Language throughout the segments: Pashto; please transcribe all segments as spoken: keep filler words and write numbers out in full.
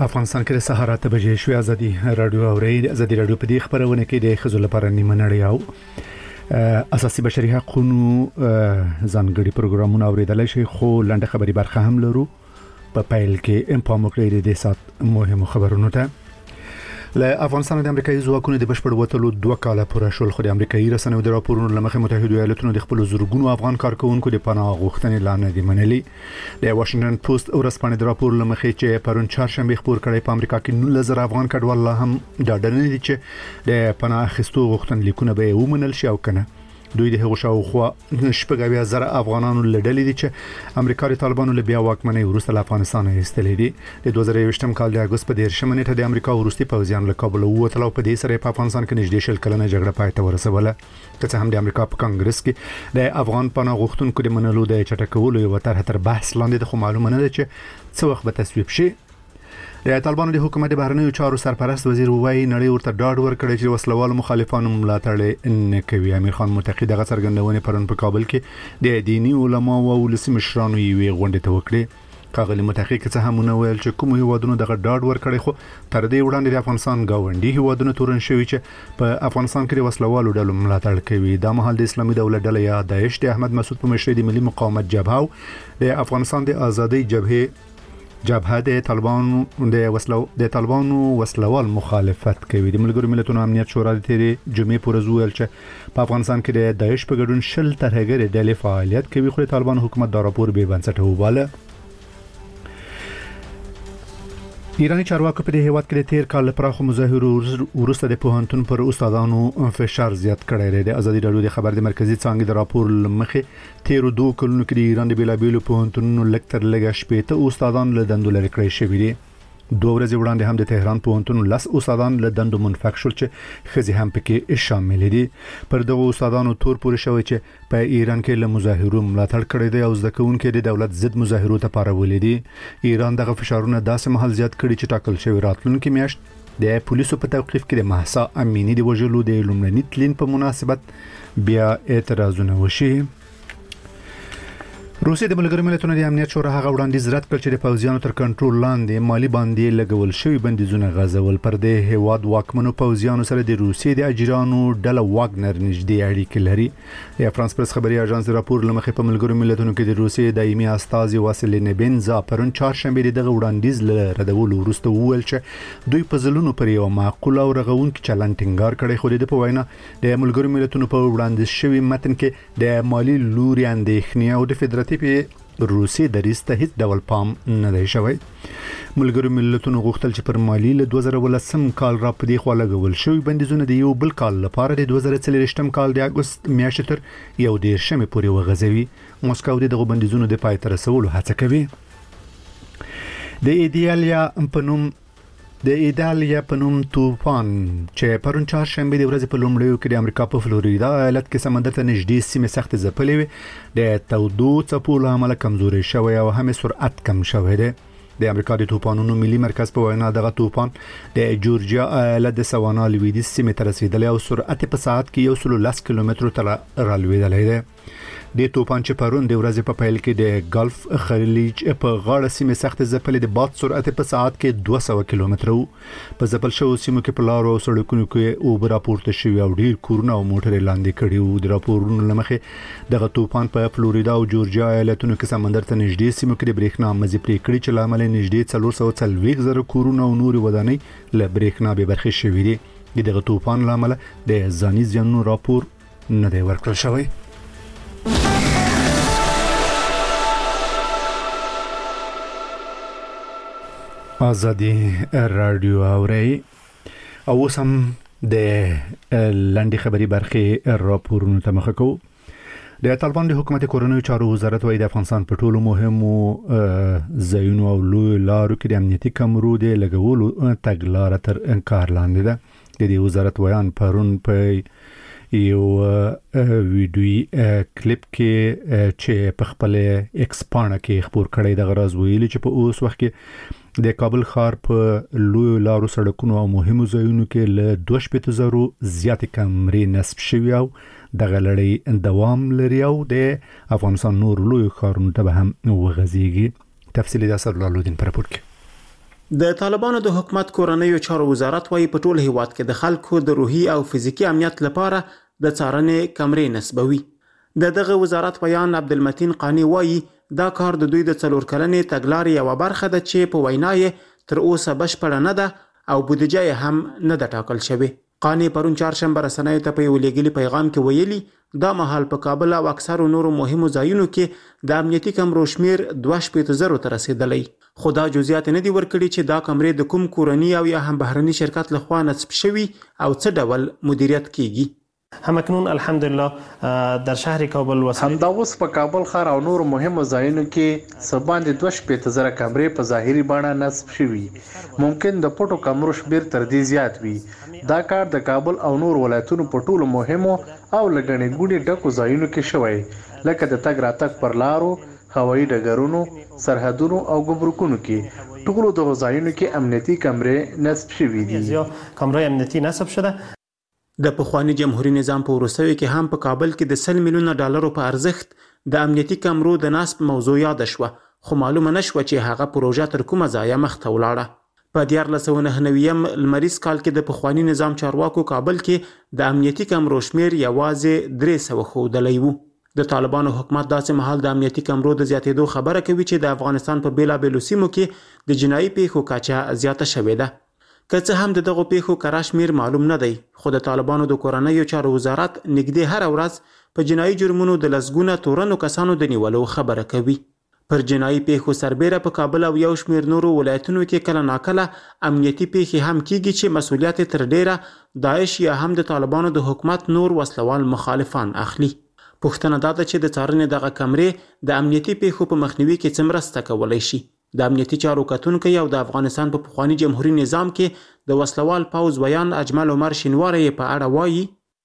افغانستان کې د سهار اته بجې شوې ازادي رادیو اوري ازادي رادیو په دې خبرونه کې د خزو لپاره نیمه نړۍ او اساسي بشري حقوقو ځانګړي پروګرامونه اوریدل شي خو لنډه خبري برخه هم لرو په پایل کې ام پام کړی د سات مهمو خبرونو ته له افغانستان د امریکایي ځواکونو د بشپړ وټلو دوه کاله پوره شول خو د امریکایي رسنیو د راپورونو لمخې متحده ایالاتونو د خپل زورګونو افغان کارکونکو د پناه غوښتنې لاندې دي منلي د واشنگټن پوسټ ورسپانې د راپور لمخې چې پرون چهارشنبه خبر کړي په امریکا کې نولس زره افغان کډوال هم د ډنې دي چې د پناه اخیستو غوښتنې لیکونه به ومنل شي او کنه دوی د هغو شاوخوا شپږ زره افغانانو لړلې دي چې امریکا د طالبانو له بیا واکمنۍ وروسته له افغانستان ایستلې دي د دوه زره یوولسم کال د اگست په دیرشمه نیټه د امریکا وروستي پوځیان له کابل ووتل او په دې سره په افغانستان کې نږدې شل کلنه جګړه پای ته ورسوله که هم د امریکا په کانګرس کې د افغان پناه غوښتونکو د منلو د چټکولو یو طرح تر بحث لاندې د خو معلومه نه ده چې څه وخت به تصویب شي د طالبانو د حکومت بهرنیو چارو سرپرست وزیر وایي نړۍ ورته ډاډ ورکړي چې وسلوال مخالفانو ملاتړ نه کوي امیر خان متقی دغه څرګندونه پرون په کابل کې د دینی علما او ولسي مشرانو یوې غونډې ته وکړه کاغلی متقی څه هم نه ویل چې کوم هیوادونو دغه ډاډ ورکړي خو تر دې وړاندې د افغانستان گاونډي هیوادونو تورن شوی چې په افغانستان کې وسلوالو ډلو ملاتړ کوي د مهال د اسلامي دولت ډله یا داعش د احمد مسعود په مشرۍ د ملي مقاومت جبهه د افغانستان د ازادۍ جبهه جبهه د طالبانو د وسلو د طالبانو وسلوال مخالفت کوي د ملګرو ملتونو امنیت شورا د تیرې جمعې پر ورځ چې په افغانستان کې د داعش په ګډون شل ترهګر ډلې فعالیت کوي خو د طالبانو حکومت دا راپور به بنسټ وواله ایرانی چارواکو په دې هیواد کې د تیر کال لپاره مظاهرو ورسته د پوهنتون پر استادانو فشار زیات کړی دی ازادي رادیو د خبر د مرکزی څنګه د راپور لمخې تیر دوه کلونو کې د ایران د بیلابیلو پوهنتونونو لکتر لګا شپېته استادان له دندو لري کړی شوی دي دوه ورځې وړاندې هم د تهران پوهنتون لس استادان له دندو منفک شول چې خزي هم پکې شامل دي پر دغه استادانو تور پورې شوی چې په ایران کې له مظاهرو ملاتړ کړی دی او ځکه چې د دولت ضد مظاهرو ته پارولې دي ایران دغه فشارونه داسې محل زیات کړي چې ټاکل شوی راتلونکي میاشت د پولیسو په توقيف کې د مهسا امینی د وژلو د لومړني تلین په مناسبت بیا اعتراضونه وشي روسي د ملګرو ملتونو د امنیت شورا هغه وړاندیز رد کړ چې د پوځیانو تر کنټرول لاندې مالی باندې لګول شوی بندیزونه غځول پر د هواد واکمنو پوځیانو سره د روسي د اجرانو ډله واګنر نږدې اړیکې لري د فرانس پرس خبري اژانس راپور لمخې په ملګرو ملتونو کې د روسي دایمي استازي واسیل نبنزا پرون چهارشنبه دغه وړاندیز ل ردول ورسته وویل چې دوی په ځلونو پر یو معقول او رغونکي چلن ټینګار کړي خو د په وینا د ملګرو ملتونو په وړاندیز شوی متن کې د مالی لوري اندېښنې او د فدرالي په روسي دریسته هیڅ ډول پام نه دی شوی ملګرو ملتونو غوښتل چې پر مالی له دوه زره ولسم کال را پدې خو لګول شوی بندیزونه د یو بل کال لپاره د دوه زره څلورم کال د اگست میاشتې تر یو دیرشمه پورې وغځوي موسکو د بندیزونو د پای ته رسولو هڅه کوي د ایډیالیا په نوم د ایډالیا په نوم طوفان چې پرون چهارشنبه د ورځې په لومړیو کې د امریکا په فلوریدا ایالت کې سمندر ته نږدې سیمه سخت ځپلې وي د تودو څپو له امله کمزوري شوی او هم سرعت کم شوی دی د امریکا د طوفانونو ملي مرکز په وینا دغه طوفان د جورجیا ایالت د سوانا لویدیځ سیمه ته رسیدلی او سرعت په ساعت کې یو سل لس کیلومتر تر رالویدلی دی د طوفان چې پرون د ورځې په پیل کې د ګلف خلیج په غاړه سیمه سخت ځپلې د باد سرعت په ساعت کې دوه سوه کیلومتر په ځپل شو سیمو کې په لارو او سړکونو کې اوبه راپورته شوي او ډیر کورونه او موټرې لاندې کړي وو د راپورونو لمخې دغه طوفان په فلوریدا او جورجیا ایالتونو کې سمندر ته نږدې سیمو کې د برېښنا مزي پرې کړي چې لامل نږدې څلور سوه څلوېښت زره کورونه او نورې ودانۍ له برېښنا به برخې شوي دي دغه طوفان لامل د ځاني زیانونو راپور نه دی ورکړل شوی ازادي رادیو اوري او سم د لنډي خبري برخه راپورونو ته مخه کوو د طالبان د حکومت کورونو چارو وزارت وايي د افغانستان په ټولو مهمو ځایونو او لوی لارو کې د امنیتي کمرو د لګولو تګلارې تر انکار لاندې ده د دې وزارت بیان پرون په یو ویډیو کلیپ کې چې په خپل ایکس پاڼه کې خبر کړی د غراز ویلي چې په اوس وخت کې د کابل ښار په لوی لارو سړکونو او مهمو ځایونو کې له دوه شپېته زرو زیاتې کمرې نصب شوي او دغه لړۍ دوام لري او د افغانستان نور لوی ښارونو ته به هم وغځېږي تفصیلي د اسدالله الدین په راپور کې د طالبانو د حکومت کورنیو چارو وزارت وايي په ټول هیواد کې د خلکو د روحي او فزیکی امنیت لپاره د څارنې کمرې نسبوي. د دغه وزارت بیان عبدالمتین قانی وايي دا کار د دوی د څلور کلنې تګلارې یوه برخه ده چې په وینا یې تر اوسه بشپړه نه ده او بودیجه یې هم نه ده ټاکل شوې. قانی پرون چهارشنبه رسنیو ته په یو لیږلي پیغام کې ویلي دا مهال په کابل او اکثرو نورو مهمو ځایونو کې د امنیتي کمرو شمیر دوه شپېته زرو ته رسېدلی، خو دا جزئیات نه دي ورکړي چې دا کمرې د کوم کورني او یا هم بهرني شرکت لخوا نصب شوي او څه ډول مدیریت کیږي. همکنون الحمدلله در شهر کابل وسایل همدا اوس په کابل ښار او نور مهمو ځایونو کې څه باندې دوه شپېته زره کمرې په ظاهري بڼه نصب شوي. ممکن د پټو کمرو شمیر تر دې زیات وي. دا کار د کابل او نور ولایتونو په ټولو مهمو او لګڼې ګوڼې ډکو ځایونو کې شوی، لکه د تګ راتګ پر لارو، هوایي ډګرونو، سرحدونو او ګمرکونو کې. ټولو دغو ځایونو کې امنیتي کمرې نصب شوي دي. کمرې امنیتي نصب شده. د پخواني جمهوریت نظام په وروستیو کې هم په کابل کې د سل میلیونه ډالرو په ارزښت د امنیتي کمرو د نصب موضوع یاد شوه، خو معلومه نشوه چې هغه پروژه تر کومه ځایه مخته ولاړه. په دیارلس سوه نهه نوي لمریز کال کې د پخواني نظام چارواکو کابل کې د امنیتي کمرو شمیر یوازې درې سوه ښودلی و. د طالبانو حکومت داسې مهال د امنیتي کمرو د زیاتېدو خبره کوي چې د افغانستان په بیلابیلو سیمو کې د جنایي پیښو کچه زیاته شوې ده. که څه هم د دغو پیښو کره شمیر معلوم نه دی، خو د طالبانو د کورنیو چارو وزارت نږدې هره ورځ په جنایي جرمونو د لسګونه تورنو کسانو د نیولو خبره کوي. پر جنایي پیښو سربیره په کابل او یو شمیر نورو ولایتونو کې کله ناکله امنیتي پیښې هم کیږي چې مسؤلیت تر ډیره داعش یا هم د طالبانو د حکومت نور وسلوال مخالفان اخلي. پوښتنه دا ده چې د څارنې دغه کمرې د امنیتي پیښو په مخنیوي کې څه مرسته کولی شي. د امنیتي چارو کتونکی او د افغانستان په پخواني جمهوریت نظام کې د وسلوال پوځ ویان اجمل عمر شینواری په اړه وایي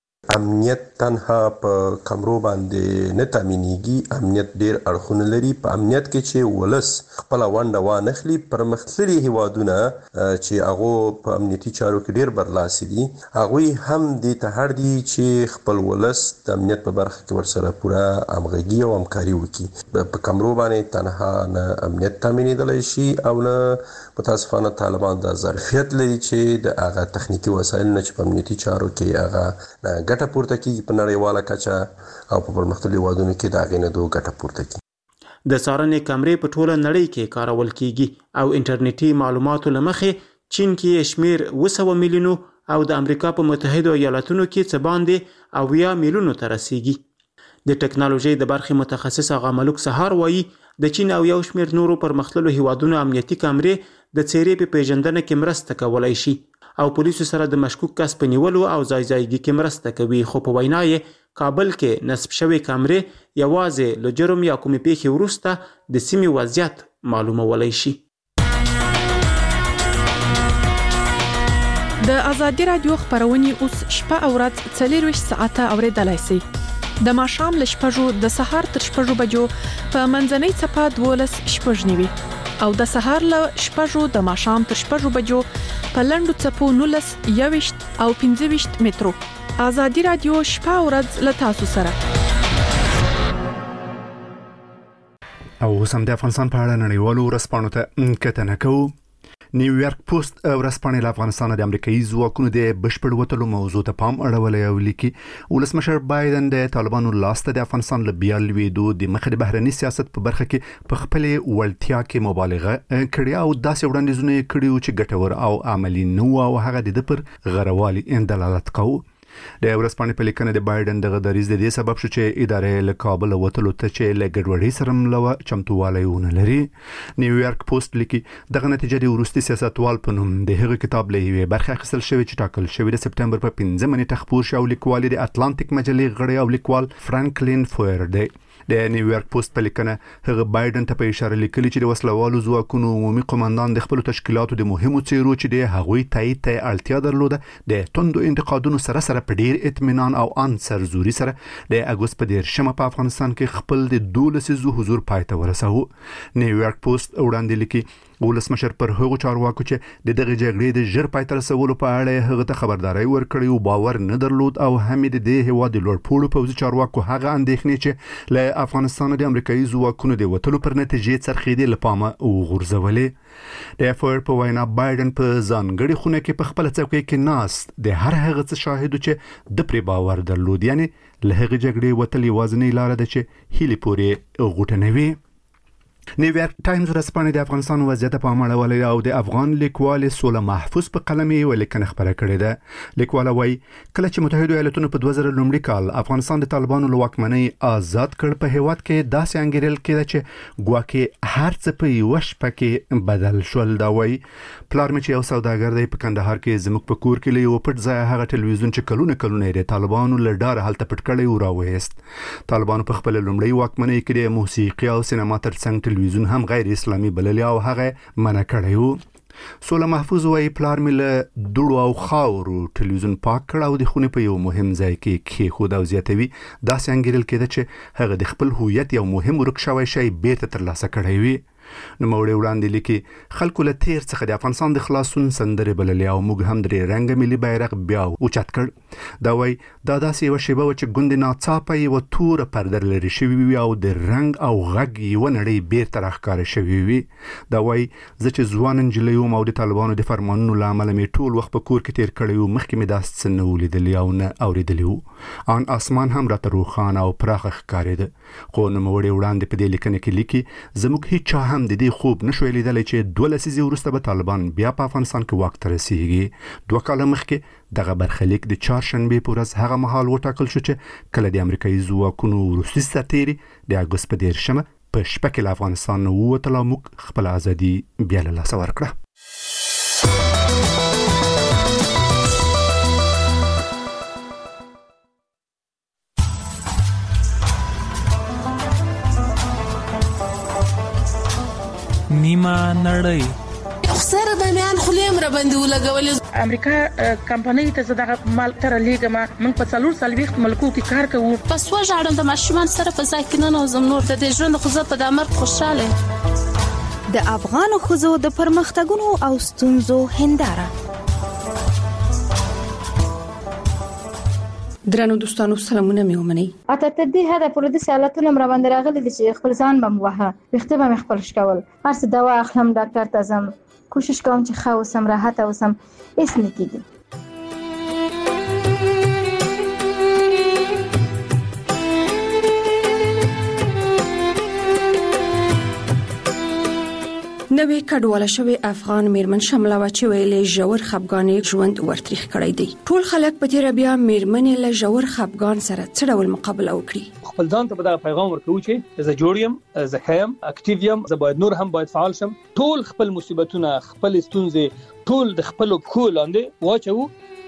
امنیت تنها په کمرو باندې نه تامینېږي. امنیت ډیر اړخونه لري. په امنیت کې چې ولس خپله ونډه وانخلي، پرمختللي هیوادونه چې هغو په امنیتي چارو کې ډیر برلاسي دي، هغوی هم دې ته اړ دي چې خپل ولس د امنیت په برخه کې ورسره پوره همغږي او همکاري وکړي. په کمرو باندې تنها نه امنیت تامینېدلی شي او نه متاسفانه طالبان دا ظرفیت لري چې د هغه تخنیکي وسایل نه چې په امنیتي چارو کې هغه ګټه پورته کیږي په نړیواله کچه او په پرمختللي هیوادونو کې د هغې نه دو ګټه پورته کیږي. د څارنې کمرې په ټوله نړۍ کې کارول کیږي او انټرنیټي معلوماتو له مخې چین کې شمیر اوه سوه میلیونو او د امریکا په متحدو ایالاتونو کې څه باندې اویا میلیونو ته رسیږي. د ټکنالوژۍ د برخې متخصص آغا ملوک سهار وایي د چین او یو شمیر نورو پرمختللو هیوادونو امنیتي کمرې د څیرې په پیژندنه کې مرسته کولی شي او پولیسو سره د مشکوک کس په نیولو او ځای ځایګي کې مرسته کوي. خو په وینا یې کابل کې نصب شوې کمرې یوازې له جرم یا کومې پیښې وروسته د سیمې وضعیت معلومولی شي. د ازادي راډیو خبرونه اوس شپه او ورځ څلورویشت ساعته اوریدلای شئ. د ماښام له شپږو د سهار تر شپږو بجو په منځنۍ څپه دولس شپږ نیوي او د سهار له شپږو د ماښام تر شپږو بجو په لنډو څپو نولس یوویشت او پنځه ویشت مترو. ازادي راډیو شپه او ورځ له تاسو سره. او اوس هم د افغانستان په اړه نړیوالو ورځپاڼو ته کتنه کوو. نیویارک پوسټ ورځپاڼې له افغانستان د امریکایي ځواکونو د بشپړ وتلو موضوع ته پام اړولی او لیکي ولسمشر بایدن د طالبانو لاسته د افغانستان له بیا لوېدو د مخې د بهرني سیاست په برخه کې په خپلې وړتیا کې مبالغه کړې او داسې وړاندیزونه یې کړي چې ګټور او عملي نه وو او هغه د ده پر غوروالي دلالت کوو. د ورځپاڼې په لیکنه د بایدن دغه دریځ د دې سبب شو چې ادارې له کابل وتلو ته چې له ګډوډۍ سره مله چمتووالی ونه لري. نیویارک پوسټ لیکي دغه نتیجه د وروستي سیاستوال په نوم د هغه کتاب له یوې برخې اخیستل شوې چې ټاکل شوې د سپټمبر په پنځمه نیټه خپور شو او لیکوال د اتلانتیک مجلې غړی او لیکوال فرانکلین فویر دی. د نیویارک پوسټ په لیکنه هغه بایدن ته په اشاره لیکلي چې د وسلوالو ځواکونو عمومي قومندان د خپلو تشکیلاتو د مهمو څیرو چې د هغوی تایید ته اړتیا درلوده د توندو انتقادونو سره سره په ډیر اطمینان او ان سرزوري سره د اګوست په دیرشمه په افغانستان کې خپل د دولسیزو حضور پای ته ورساوه. نیویارک پوسټ وړاندې لیکي ولسمشر پر هغو چارواکو چې د دغه جګړې د ژر پای ته رسولو په اړه هغه ته خبرداري ورکړې او باور نه درلود او هم د دې هیواد د لوړپوړو پوځي چارواکو هغه اندېښنې چې له افغانستان د امریکایي ځواکونو د وتلو پر نتیجې څرخېدې له پامه وغورځولې. د افر په وینا بایدن په ځانګړي خونه کې په خپل څوکۍ کې ناست د هر هغه څه شاهد چې د پرې باور درلود، یعنی له هغه جګړې وتل یوازینۍ لاره ده چې هیلې پورې غوټنوي. نیویارک ټایمز ورځپاڼه د افغانستان وضعیت په اړه ویلي او د افغان لیکوال سوله محفوظ په قلم یې ولیکنه خبره کړې ده. لیکوال وايي کله چې متحده ایالاتونو په دوه زره لومړي کال افغانستان د طالبانو له واکمنۍ آزاد کړ په هیواد کې داسې انګیرل کېده چې ګواکې هر څه په یوه شپه کې بدل شول. دا وايي پلار مې چې یو سوداګر دی په کندهار کې زموږ په کور کې له یو پټ ځای هغه ټلویزیون چې کلونه کلونه یې د طالبانو له ډاره هلته پټ کړی او راوېست. طالبانو په خپل لومړي واکمنۍ کې د موسیقي او سینما ترڅنګ ټلویزیون هم غیر اسلامي بللی او هغه منع کړی و. سوله محفوظ وايي پلار مې له دوړو او خاورو ټلویزیون پاک کړ او د خونې په یو مهم ځای کې کېښود او زیاتوي داسې انګیرل کېده چې هغه د خپل هویت یو مهم ورک شوی شی بیرته ترلاسه کړی وي. نوموړی وړاندې لیکي خلکو له تیر څخه د افغانستان د خلاصون سندرې بللې او موږ هم درې رنګه ملي بیرغ بیا اوچت کړ. دا وایي دا داسې یوه شیبه وه چې ګوندې ناڅاپه یوه توره پرده لرې شوې وي او د رنګ او غږ یوه نړۍ بیرته راښکاره شوې وي. دا وایي زه چې ځوان نجلۍ وم او د طالبانو د فرمانونو له امله مې ټول وخت په کور کې تیر کړی و، مخکې مې داسې څه نه و لیدلي او نه اورېدلي و. ان اسمان هم راته روښانه او پراخه ښکارېده. خو نوموړی وړاندې په دې لیکنه کې لیکي زموږ هیچا هم د دې خوب نشوی لیدلی چې دوه لسیزې وروسته به طالبان بیا په افغانستان کې واک ته رسیږي. دوه کاله مخکې دغه برخلیک د چهارشنبې په ورځ هغه مهال وټاکل شو چې کله د امریکایي ځواکونو وروستي سرتیري د اګوست په دېرشمه په شپه کې له افغانستان نه ووتل او موږ خپله ازادي بیا له لاسه ورکړه. نیمه نړۍ خسر د میان خلیم را باندې ولګولې. امریکا کمپنۍ ته زړه مال تر لیګما موږ په څلور سالويخت ملکو کې کار کوو. پس وژاړم د ماشومان سره په ځای کې نه نوزم نور د دې ژوند خو زه په دامر خوشاله. د افغان خزو د پرمختګونو او ستونزو هنداره. درنو دوستانو سلامونه مې ومنئ. اته ته دې هدا پر دې سوالاتونه مر باندې راغلي دي چې خپل ځان بم وها وخته به خپل شکول هر څه دوا اخلم ډاکټر ته ځم کوشش کوم چې ښه اوسم راحت اوسم هیڅ نه کیږي. نوې کډواله شوی افغان میرمن شمله و چې ویلې ژور خپګانې ژوند ورتریخ کړی دی. ټول خلک په تیر بیا میرمنې له ژور خپګان سره څه ډول مقابله وکړي. خپل ځان ته دا پیغام ورکوي چې زه جوړ یم، زه خیم، اکټیو یم، زه باید نور هم باید فعال شم. ټول خپل مصیبتونه، خپل ستونزې ټول د خپل پښو لاندې واچو.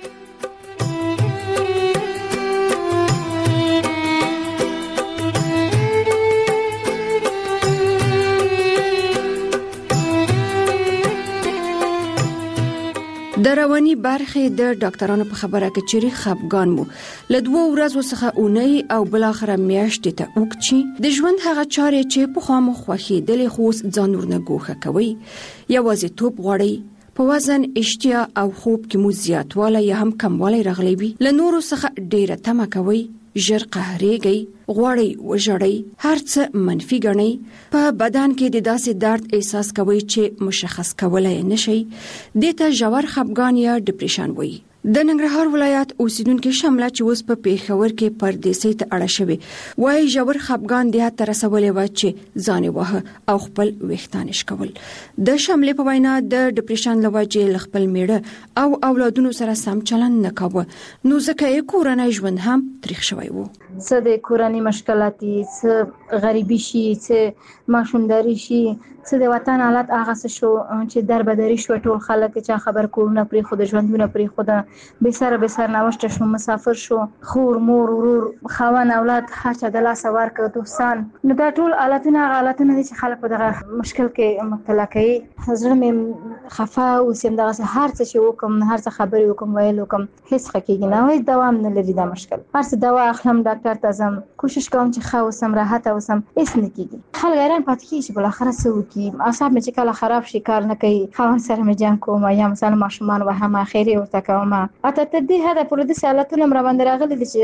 د رواني برخې د ډاکټرانو په خبره کې چې خپګان مو له دوه ورځو څخه اونۍ او بل اخره میاشتې ته وکړي د ژوند هغه چارې چې په خامو خوخي د لخوس ځان ورنه ګوښه کوي یوازې توپ غوړي په وزن اشتیا او خوب کې مو زیاتواله یا هم کموالی راغلی وي له نورو څخه ډیره تمه کوي ژر قهرېږي غواړي وژړئ هر څه منفي ګڼئ په بدن کې د داسې درد احساس کوي چې مشخص کولای نشي دې ته ژور خپګان یا ډیپریشن وایي. د ننګرهار ولایت اوسیدونکو شمله چې اوس په پیښور کې پردیسي ته اړه شوی وایي ژور خپګان د هغه تر رسولې و چې ځان وه او خپل وختانش کول. د شمله په وینا د ډیپریشن لوجه خپل میړه او اولادونو سره سم چلند نه کاوه نو ځکه یې کورنۍ ژوند هم تاریخ شوی وو. څه د کورنۍ مشکلاتي، څه غریبي شي، څه ماشومداري شي، څه د وطن حالت هغه څه شو چې دربدري شو ټول خلک چې خبر کورونه پرې خود ژوندونه پرې خود به سره به سر نوشته شو مسافر شو خور مور ورور خوان اولاد هر چا د لاس ورکړ دوستان نو دا ټول حالتونه حالتونه چې خلک په دغه مشکل کې مبتلا کوي. حضرت مې خفا او سیم دغه هر څه چې وکم هر څه خبرې وکم ویل وکم هیڅ حقیقي نه وای دوام نه لري دا مشکل هر څه دوا اخلم ډاکټر ته ځم کوشش کوم چې ښه اوسم راحت اوسم هیڅ نه کیږي. خلک حیران پاتې کیږي چې بل اخر څه وکړي کی اعصاب مې چې کله خراب شي کار نه کوي خاوند سره مې جنګ کوم یا مثلا ماشومان وهم خیره ورته کوم اته ته دې هدا پر دې حالتونه مر باندې راغلي چې